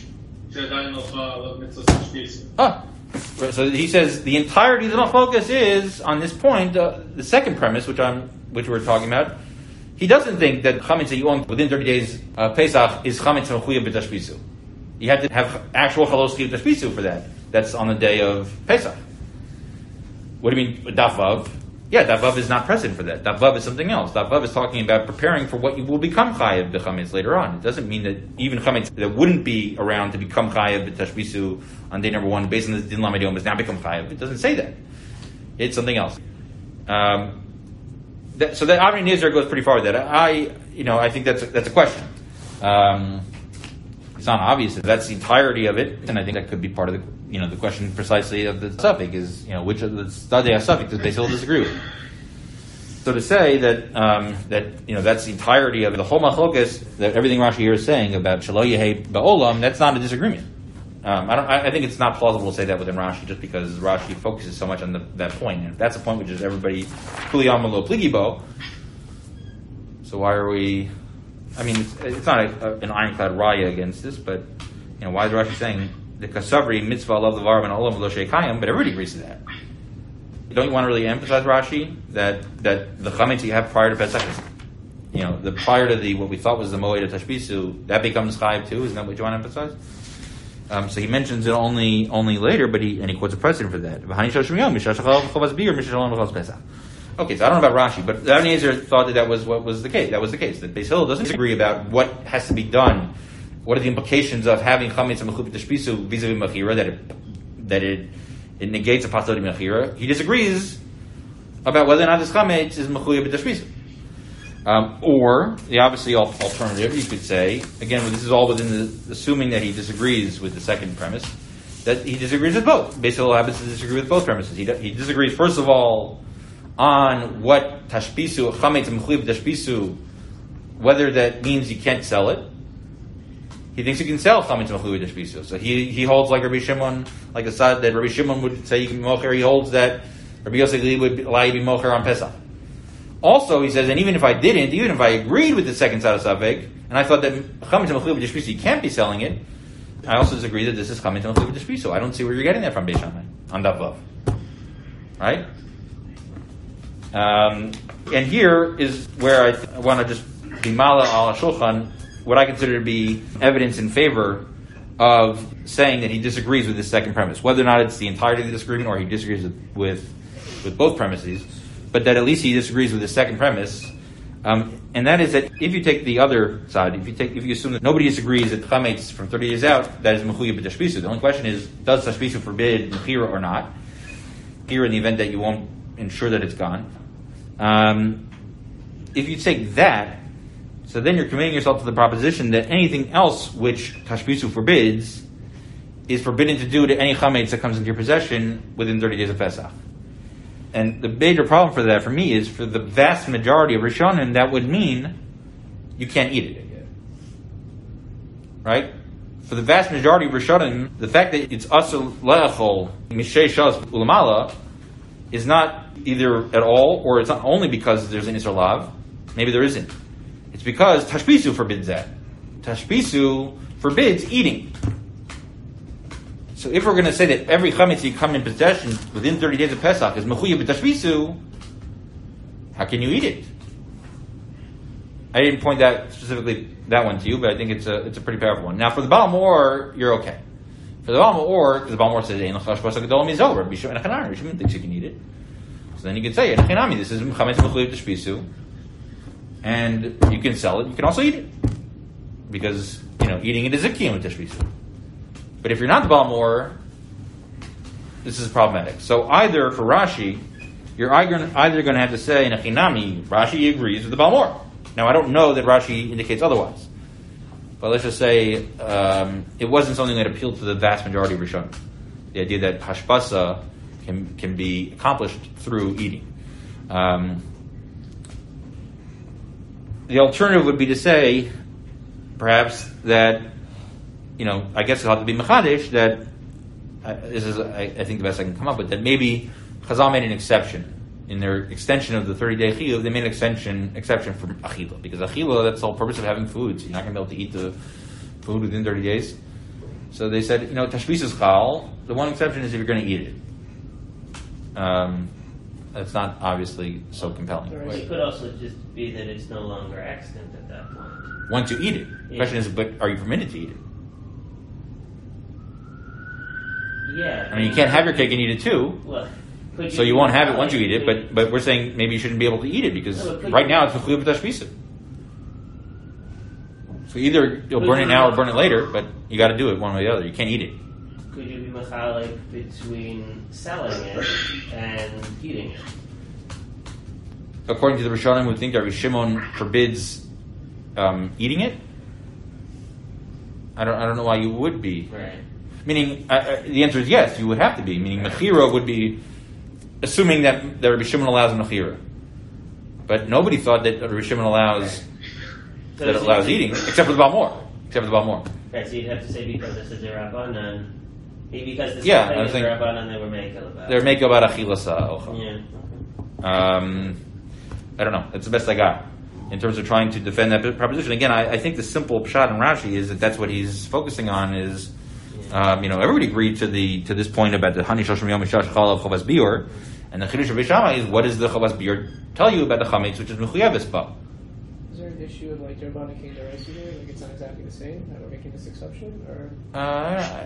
Ah, so he says the entirety of the focus is on this point. Uh, the second premise, which I'm, which we're talking about, he doesn't think that chametz that you own within thirty days uh, Pesach is chametz mechuyah b'tashbisu. You have to have actual chalos chiyuv tashbisu for that. That's on the day of Pesach. What do you mean daf vav? Yeah, daf vav is not present for that. Daf vav is something else. Daf vav is talking about preparing for what you will become chayav b'chametz later on. It doesn't mean that even chametz that wouldn't be around to become chayav b'tashbisu on day number one, based on the din lamed yom, has now become chayav. It doesn't say that. It's something else. Um, that, so that Avnei Nezer goes pretty far with that. I, you know, I think that's a, that's a question. Um, it's not obvious that that's the entirety of it, and I think that could be part of the, you know, the question precisely of the suffix is, you know, which of the Stadei HaSuffix does Beis Hillel disagree with? So to say that um, that you know that's the entirety of the whole Machlokes, that everything Rashi here is saying about Shelo Yehei Ba'olam, that's not a disagreement. Um, I don't. I, I think it's not plausible to say that within Rashi, just because Rashi focuses so much on the, that point. And if that's a point which is everybody Kuliyam Lo Pligibo, so why are we? I mean, it's, it's not a, a, an ironclad raya against this, but you know, why is Rashi saying the kasavri mitzvah love the varv and olam lo sheikayim? But everybody agrees to that. Don't you want to really emphasize Rashi that that the chametz that you have prior to Pesach, is, you know, the prior to the what we thought was the moed of tashbisu, that becomes chayiv too? Isn't that what you want to emphasize? Um, so he mentions it only only later, but he and he quotes a precedent for that. Okay, so I don't know about Rashi, but the Avnei Nezer thought that that was what was the case. That was the case. That Beis Hillel doesn't agree about what has to be done. What are the implications of having chametz and mechuyah b'tashbisu vis-a-vis mechira? That it that it it negates a possibility of mechira. He disagrees about whether or not this chametz is mechuyah b'tashbisu. Um, or the obviously alternative, you could say, again, this is all within the assuming that he disagrees with the second premise, that he disagrees with both. Beis Hillel happens to disagree with both premises. He he disagrees first of all on what tashbisu, chametz and mechuyah b'tashbisu, whether that means you can't sell it. He thinks you can sell chametz and mechuyah b'tashbisu. So he he holds like Rabbi Shimon, like the side that Rabbi Shimon would say you can be mocher. He holds that Rabbi Yosef would allow you to be mocher on Pesach. Also, he says, and even if I didn't, even if I agreed with the second side of Savek, and I thought that chametz and mechuyah b'tashbisu, you can't be selling it, I also disagree that this is chametz and mechuyah b'tashbisu. I don't see where you're getting that from, Beis Shammai, on Daf Vav. Right? Um, and here is where I, th- I want to just be mala al shulchan, what I consider to be evidence in favor of saying that he disagrees with this second premise, whether or not it's the entirety of the disagreement or he disagrees with with, with both premises, but that at least he disagrees with the second premise, um, and that is that if you take the other side, if you take if you assume that nobody disagrees that chametz from thirty days out, that is mechuyah b'tashbisu. The only question is, does tashbisu forbid mechira or not? Here, in the event that you won't ensure that it's gone. Um, if you take that, so then you're committing yourself to the proposition that anything else which tashbisu forbids is forbidden to do to any chametz that comes into your possession within thirty days of Pesach. And the major problem for that, for me, is for the vast majority of Rishonim, that would mean you can't eat it. Right? For the vast majority of Rishonim, the fact that it's asur le'achol mishei shas ulamala is not either at all, or it's not only because there's an Isser Lav. Maybe there isn't. It's because Tashbisu forbids that. Tashbisu forbids eating. So if we're going to say that every chametz you come in possession within thirty days of Pesach is mechuyev b'tashbisu, how can you eat it? I didn't point that specifically that one to you, but I think it's a it's a pretty powerful one. Now for the Baal Mor, you're okay. For the Baal Mor, because the Baal Mor says ein l'chash b'asa gadol mizo, Rabbi Shimon Hachanan, Rabbi Shimon thinks you can eat it. So then you can say enachinami, this is chametz mechuyev b'tashbisu, and you can sell it. You can also eat it because you know eating it is a kiyum b'tashbisu. But if you're not the Baal Mor, this is problematic. So either for Rashi, you're either, either going to have to say Nechinami, Rashi agrees with the Baal Mor. Now I don't know that Rashi indicates otherwise, but let's just say um, it wasn't something that appealed to the vast majority of Rishonim. The idea that hashbasa can can be accomplished through eating. Um, the alternative would be to say, perhaps that. You know, I guess it'll have to be mechadish that uh, this is, I, I think, the best I can come up with. That maybe Chazal made an exception in their extension of the thirty-day chiyuv. They made an extension exception for achila because achila, that's the whole purpose of having food. So you're not going to be able to eat the food within thirty days. So they said, you know, tashbis is chal. The one exception is if you're going to eat it. Um, that's not obviously so compelling. Well, it could also just be that it's no longer extant at that point. Once you eat it, the yeah. question is, but are you permitted to eat it? Yeah. I mean, you can't have your cake and eat it too. Well, could you so you won't have it once you eat it, could- but but we're saying maybe you shouldn't be able to eat it because No, but could right you- now it's mechuyev b'tashbisa. So either you'll Could burn you it now or not- burn it later, but you got to do it one way or the other. You can't eat it. Could you be machalik between selling it and eating it? According to the Rishonim, who think that Rabbi Shimon forbids um, eating it. I don't I don't know why you would be. Right. Meaning, uh, uh, the answer is yes, you would have to be. Meaning, mechira would be, assuming that, that Rabbi Shimon allows mechira. But nobody thought that Rabbi Shimon allows, So that it it's- allows eating, except for the Baal Mor. Except for the Baal Mor. Right, so you'd have to say because this is a rabbanan, because this Yeah, thing I was is a thinking- rabbanan, they were making about. They're make about achilasa. Yeah. Um, I don't know. That's the best I got in terms of trying to defend that proposition. Again, I, I think the simple pshat in Rashi is that that's what he's focusing on. Is um, you know everybody agreed to the to this point about the hani shoshim yom mishash chalav chavas biur, and the chiddush of Beis Shammai is what does the chavas biur tell you about the chametz, which is mechuyeves ba. Is there an issue of like Rabbanan King Daraisa here? Like it's not exactly the same, that we're making this exception? Or Uh,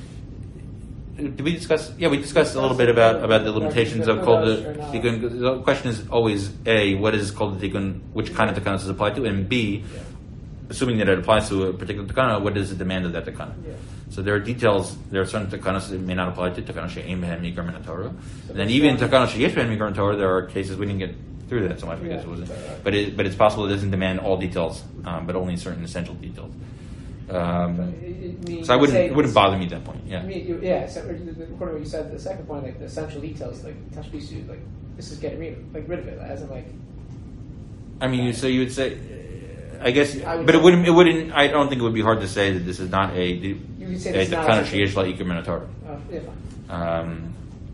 did we discuss? Yeah, we discussed a little bit about, about the limitations of kol the tikkun. The question is always a what is kol the tikkun, which kind of tikkunos does it apply to, and b, Yeah. assuming that it applies to a particular tikkun, what is the demand of that tikkun? Yeah. So there are details. There are certain tikkunos that may not apply to tikkunos she'ein behem mikra min Torah, and then even tikkunos she'yesh behem mikra min Torah, there are cases we didn't get through that so much because Yeah. it wasn't. But it, but it's possible it doesn't demand all details, um, but only certain essential details. Um, But it- it means- so I wouldn't say it wouldn't it's- bother me at that point. Yeah. I mean, you- yeah. So, according to what you said, the second point, like the essential details, like tashbisu, like this is getting rid, like rid of it, as in like. I mean, you, so you would say, uh, I guess, I would but it say- wouldn't. It wouldn't. I don't think it would be hard to say that this is not a. You would say a this is not takana essential. sheyesh la ikar min Torah. Uh, yeah, fine. Um,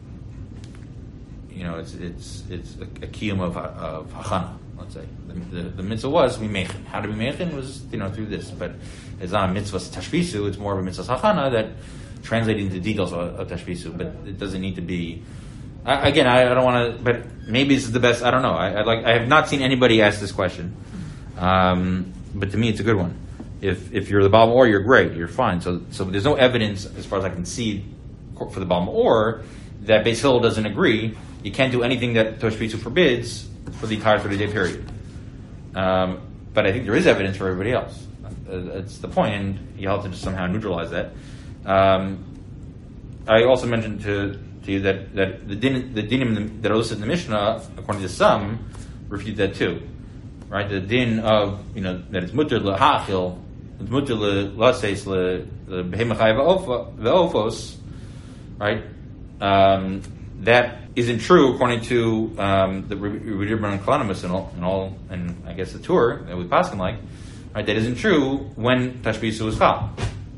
you know, it's it's it's a, a kiyum of of hachana. Let's say the, the, the mitzvah was we mechin. How do we mechin was you know through this, but it's not a mitzvah tashbisu. It's more of a mitzvah hachana that translates into details of, of tashbisu, but it doesn't need to be. I, again, I, I don't want to, but maybe this is the best. I don't know. I, I like. I have not seen anybody ask this question, um, but to me, it's a good one. If if you're the Baal Mor, you're great. You're fine. So so there's no evidence, as far as I can see, for the Baal Mor that Beis Hillel doesn't agree. You can't do anything that Toshbitzu forbids for the entire thirty-day period. Um, but I think there is evidence for everybody else. Uh, that's the point, and you have to just somehow neutralize that. Um, I also mentioned to, to you that, that the din, the dinim that are listed in the Mishnah, according to some, refute that too. Right? The din of, you know, that it's mutter l'ha'achil, it's mutter l'laseis l'behemachai ve'ofos, right? Um, that isn't true according to um, the Rebbe and Kalanimus and all, and all, and I guess the tour that we paskin like, right? That isn't true when tashbisu is chal,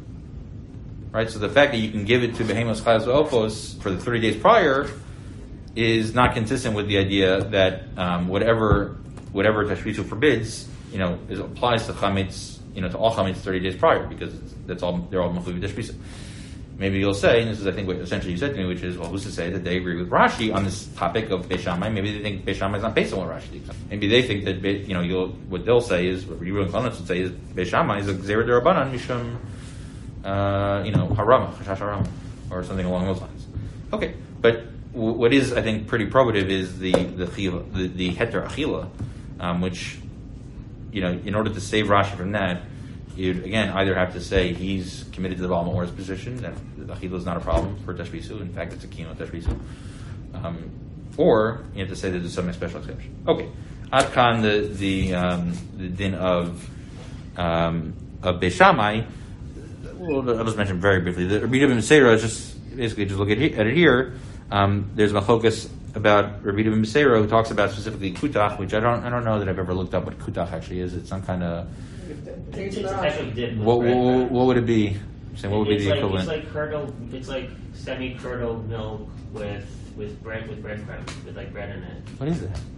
right? So the fact that you can give it to behemoths chayos ve'ofos for the thirty days prior is not consistent with the idea that um, whatever whatever tashbisu forbids you know, is applies to chametz, you know, to all chametz thirty days prior because it's, that's all they're all mechuyev tashbisa. Maybe you'll say, and this is I think what essentially you said to me, which is, well, who's to say that they agree with Rashi on this topic of Beis Shammai? Maybe they think Beis Shammai is not based on what Rashi thinks. Maybe they think that you know you'll, what they'll say is what Rebbe and Chonetz would say is Beis Shammai is a gzeira derabanan mishum, uh, you know, harama, chashash harama, or something along those lines. Okay, but w- what is I think pretty probative is the the chila, the, the heter achila, um, which you know in order to save Rashi from that. You'd, again, either have to say he's committed to the Baal Ma'or's position, that the Achila is not a problem for Tashbisu, in fact, it's a kino Tashbisu. Um, or you have to say that there's some special exception. Okay. Adkan, the, the, um, the din of, um, of Beis Shammai, well, I'll just mention very briefly. The Rabbi Yehuda ben Meseira, just basically just look at, he, at it here. Um, there's machlokas about Rabbi Yehuda ben Meseira who talks about specifically kutach, which I don't I don't know that I've ever looked up what kutach actually is. It's some kind of It's, it's actually dip with What, bread what, crumbs. what would it be? So what would be it's the like, equivalent? It's like curdled. It's like semi-curdled milk with with bread with breadcrumbs with like bread in it. What is that?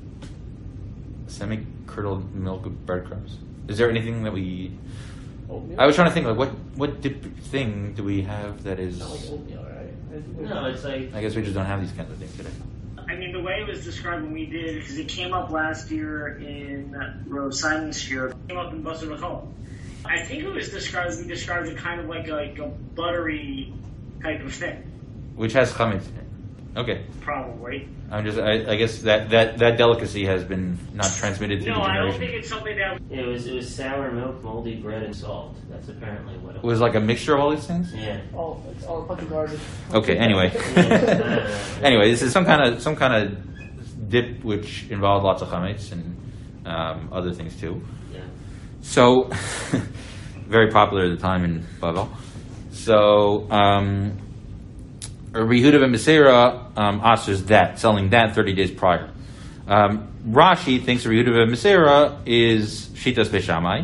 Semi-curdled milk with breadcrumbs. Is there anything that we eat? Oatmeal? I was trying to think, like, what what dip thing do we have that is? Not like oatmeal, right? No, it's like I guess we just don't have these kinds of things today. I mean, the way it was described when we did, because it came up last year in Rose Simon's year, it came up in Basar L'Chol. I think it was described, we described it kind of like a, like a buttery type of thing, Which has chametz in it. Okay. probably. I'm just, I, I guess that, that, that delicacy has been not transmitted to No, the I don't generation. think it's something that it was it was sour milk, moldy bread, and salt. That's apparently what it It was. was like a mixture of all these things? Yeah. All, it's all a bunch of garbage. Okay, anyway. Yeah. Anyway, this is some kind of some kind of dip which involved lots of chametz and um, other things too. Yeah. So, very popular at the time in Bavel. So, um, Rabbi Yehuda ben Meseira um, answers that, selling that thirty days prior. Um, Rashi thinks Rabbi Yehuda ben Meseira is Shitas Beis Shammai.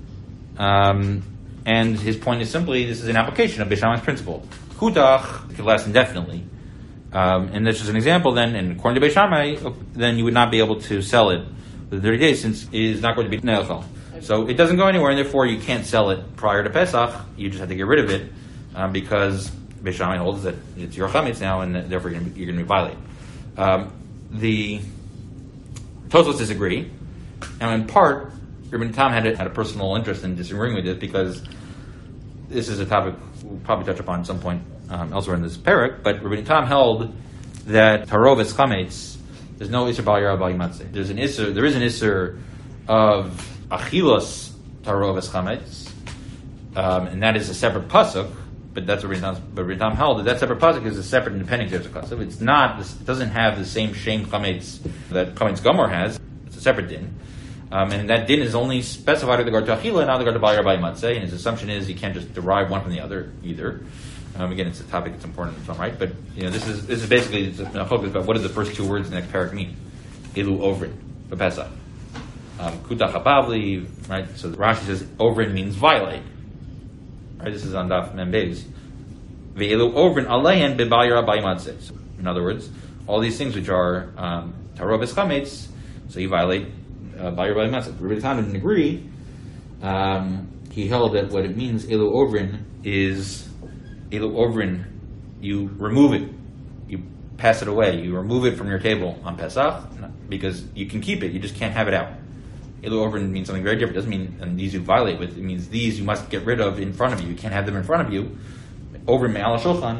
Um, and his point is simply, this is an application of Beis Shammai's principle. Kutach could last indefinitely. Um, and this is an example then, and according to Beis Shammai, then you would not be able to sell it for thirty days since it is not going to be ne'echal. So it doesn't go anywhere, and therefore you can't sell it prior to Pesach. You just have to get rid of it um, because Beis Shammai holds that it's your chametz now, and therefore you're going to be, you're going to be violated. Um, the Tosfos disagree, and in part, Rabbi Tam had a, had a personal interest in disagreeing with it because this is a topic we'll probably touch upon at some point um, elsewhere in this parak. But Rabbi Tam held that taroves chametz, there's no isser bal yara bal yimatzeh. There's an isser, there is an isser of achilas taroves chametz, um, and that is a separate pasuk. But that's what Rabbi Tam, but Rabbi Tam held that that separate pasuk is a separate independent pasuk. It's not, it doesn't have the same shem chametz that chametz gomer has. It's a separate din. Um, and that din is only specified with regard to achila and not with regard to bal yara bal yimatzeh. And his assumption is you can't just derive one from the other either. Um, again, it's a topic that's important in its own right. But you know, this is this is basically a focus about what do the first two words in the next parak mean. Ilu ovrin for Pesach. Um, Kutach habavli, right? So Rashi says ovrin means violate. Right, this is on Daf Membeis. Ve'elu ovrin alein bebal yara bal yimatzeh. So, in other words, all these things which are um, taroves chametz, so you violate uh, bal yara bal yimatzeh. Rabbi Tam didn't agree. Um, he held that what it means, elu ovrin, is elu ovrin. You remove it, you pass it away, you remove it from your table on Pesach because you can keep it, you just can't have it out. Elu ovrin means something very different. It doesn't mean and these you violate with. It means these you must get rid of in front of you. You can't have them in front of you. Over me'al shulchan.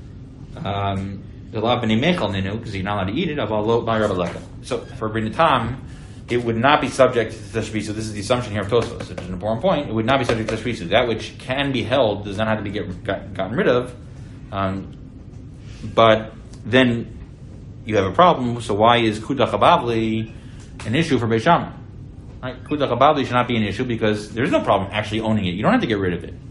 Um, because you're not allowed to eat it. So for Rabbi Tam, it would not be subject to tashbisu. This is the assumption here of Tosfos, which is an important point. It would not be subject to tashbisu. That which can be held does not have to be get, got, gotten rid of. Um, but then you have a problem. So why is kutach habavli an issue for Beis Shammai? Right? Kutach habavli should not be an issue because there's no problem actually owning it. You don't have to get rid of it.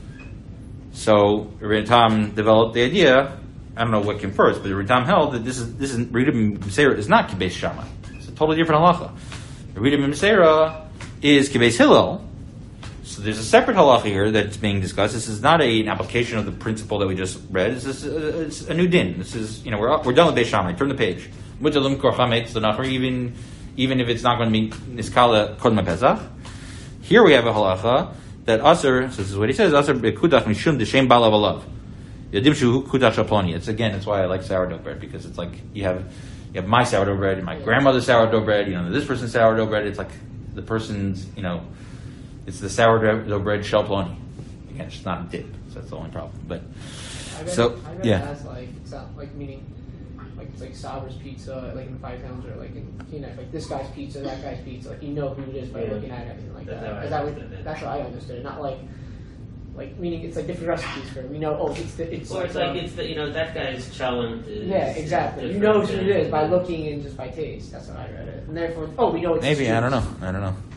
So Rabbi Tam developed the idea. I don't know what came first, but Rabbi Tam held that this is this is Rabbi ben Meseira is not Kibeis Shammai. It's a totally different halacha. Rabbi ben Meseira is Kibeis Hillel. So there's a separate halacha here that's being discussed. This is not a, an application of the principle that we just read. This is a, it's a new din. This is you know we're we're done with Beis Shammai. Turn the page. Even even if it's not going to be niskala kodma pesach. Here we have a halacha that aser. So this is what he says: aser bekudach mishum d'shem balav alav. Yadim shu kudach shaploni. It's again. It's why I like sourdough bread, because it's like you have you have my sourdough bread and my grandmother's sourdough bread. You know, this person's sourdough bread. It's like the person's. You know, it's the sourdough bread shalploni. Again, it's not a dip, so that's the only problem. But I read, so I read yeah. it as like it's not like meaning like it's like Saber's pizza, like in Five Towns, or like in you know, like this guy's pizza, that guy's pizza. Like you know who it is by Yeah. looking at it, everything like That's that. how I Is that what, understood it. that's what I understood. Not like like meaning it's like different recipes for it. We know oh it's the it's Or it's like um, it's the you know that guy's challenge is yeah exactly. You know who it is by looking and just by taste. That's how I read it. And therefore oh we know it's Maybe I don't Jews. know. I don't know.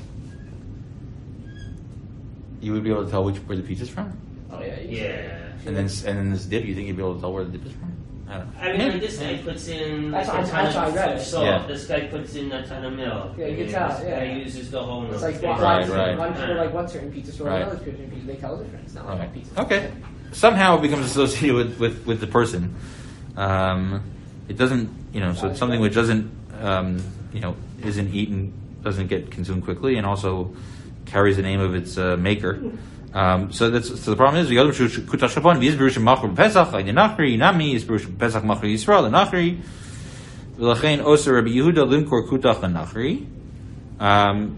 You would be able to tell which where the pizza's from, Oh yeah. you Yeah. said and then and then this dip. You think you'd be able to tell where the dip is from? I don't know. I mean, Maybe. like this guy puts in That's a how I- ton that's how I of read it. salt. Yeah. This guy puts in a ton of milk. Yeah, you I can mean, tell, This guy yeah. uses the whole milk. It's like Yeah. why, Right, why, right. why do people Uh, like one certain pizza store Right. and another certain pizza? They tell the difference. It's not like Okay. all pizza. Okay. Somehow it becomes associated with, with, with the person. Um, it doesn't, you know, so it's something which doesn't, um, you know, isn't eaten, doesn't get consumed quickly, and also carries the name of its uh, maker. Um, so that's so the problem is the other kutash shapon is berushim machur pesach like the nachri nami is berushim pesach machur yisrael the nachri v'lachein oser Rabbi Yehuda limkor kutach the nachri. Um,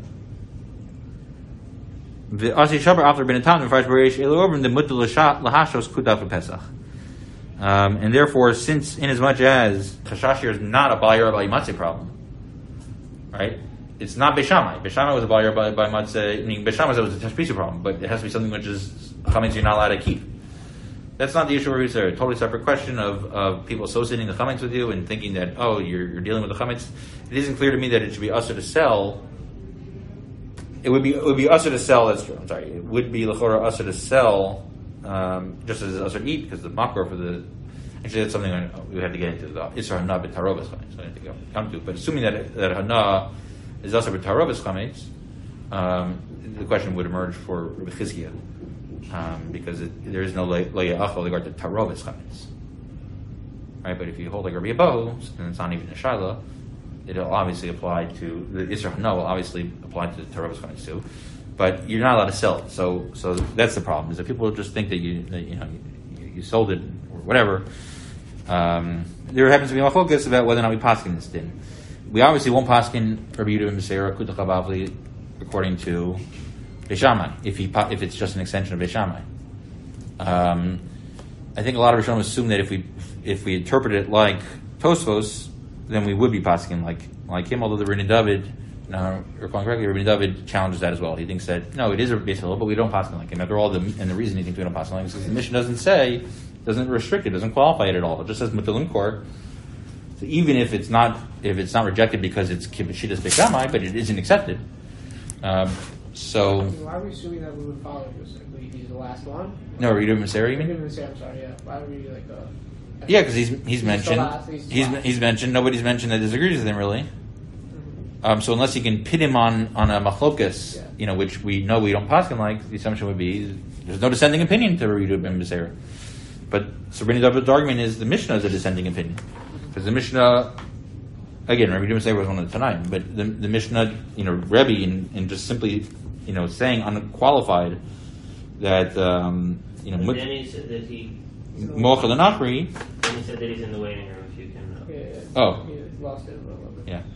The Asi Shabar after Ben Tam refers Barish Elohim the Mutal Lahashos Kutaf Pesach. Um, and therefore, since inasmuch as Chashashir is not a Bayer by Matzeh problem, right? It's not Beishamai. Beishamai was a Bayer by, by Matzeh. I mean, Beishamai was a Tashpisa problem, but it has to be something which is chametz you're not allowed to keep. That's not the issue where we say a totally separate question of, of people associating the chametz with you and thinking that oh you're, you're dealing with the chametz. It isn't clear to me that it should be usher to sell. It would be it would be usher to sell. That's true. I'm sorry. It would be lechora usher to sell, um, just as usher to eat, because the makor for the actually that's something we have to get into. The isra hana b'tarovas chametz. So I have to go come to. But assuming that that hana is usher b'tarovas chametz, um, the question would emerge for Rabbi Chizkiah, um, because it, there is no leia achal regard to tarovas chametz, right? But if you hold like Rabbi Abahu, then it's not even a shaila. It'll obviously apply to the Isra Hana will obviously apply to the Tarovas chametz too, but you're not allowed to sell it. So, so that's the problem. Is that people just think that you, that, you know, you, you sold it or whatever. Um, there happens to be a focus about whether or not we paskin this din. We obviously won't paskin Rabbi Yehuda ben Beseira Kutach Bavli according to Beishamai if he if it's just an extension of Beishamai. Um, I think a lot of Rishonim assume that if we if we interpret it like Tosfos, then we would be paskin like like him. Although the Rebbeinu David, no, recalling correctly, Rebbeinu David challenges that as well. He thinks that no, it is a base halacha, but we don't paskin like him. After all, the and the reason he thinks we don't paskin like him is because the mission doesn't say, doesn't restrict it, doesn't qualify it at all. It just says mutalim kor. So even if it's not if it's not rejected because it's kibbutzidas beishamai, but it isn't accepted. Um, so Why are we assuming that we would follow Yosef? Would he's the last one? no, Rebbeinu ben Beseira, you Maybe mean? I'm sorry, yeah. Why would we like uh Yeah, because he's he's He's mentioned the last, he's the he's last. he's mentioned nobody's mentioned that disagrees with him really. Um, so unless you can pit him on, on a machlokas, Yeah. you know, which we know we don't paskin like, the assumption would be there's no dissenting opinion to Rabbi Yehuda ben Beseira. But so Rebbeinu David's argument is the Mishnah is a dissenting opinion because the Mishnah, again, Rabbi Yehuda ben Beseira was one of the Tanaim, but the the Mishnah, you know, Rebbe in, in just simply, you know, saying unqualified that um, you know And then he said that he, mochel and achri. then he said that he's in the waiting room if you can. Uh, yeah, yeah. Oh. Yeah, lost it a little bit. Yeah.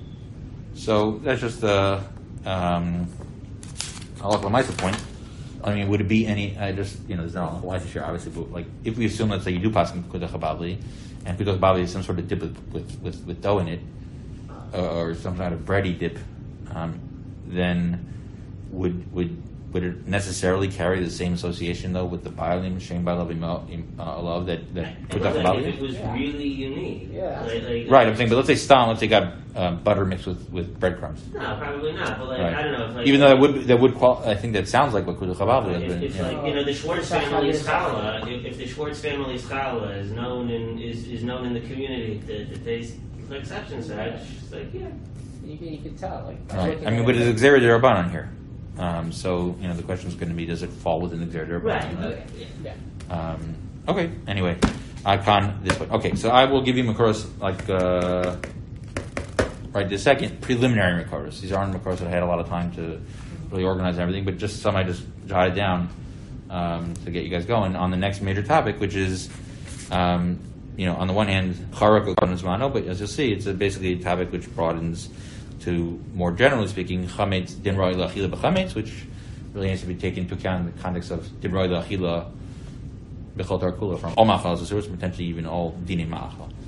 So that's just the um, I'll my point. I mean, would it be any? I just you know, there's no why to share obviously, but like if we assume let's say you do pass kudach babli, and kudach babli is some sort of dip with with, with, with dough in it, uh, or some kind of bready dip, um, then would would would it necessarily carry the same association though with the bailim shem bailavim alav that that kudach like babli? if it was Yeah. really unique. Yeah. Like, like, Right, I'm saying, but let's say stam, let's say got uh, butter mixed with, with breadcrumbs. No, probably not. But like, Right. I don't know. If, like, Even though that would that would qual- I think that sounds like what Kudach Habavli has If, been. if Yeah. like you know the Schwartz That's how family it is. challah, if, if the Schwartz family challah is known in is, is known in the community to, to taste like such and such, it's like yeah. You can you can tell like by Right. looking I mean, at but it. it's Xer Derabanan here. Um, so you know the question is going to be: does it fall within the Xer Right. Derabanan? Okay. Yeah. Yeah. Um, okay. Anyway, icon this way. Okay, so I will give you Makoros like uh, right, the second, preliminary Makaros. These aren't Makaros that I had a lot of time to really organize everything, but just some I just jotted down um, to get you guys going on the next major topic, which is, um, you know, on the one hand, Charak Mano, but as you'll see, it's a, basically a topic which broadens to, more generally speaking, Chametz, Din Roi L'Achila B'Chametz, which really needs to be taken into account in the context of Din Roi L'Achila B'Chol Tar Kula, from all Ma'achal, so it's potentially even all Dini Ma'achal.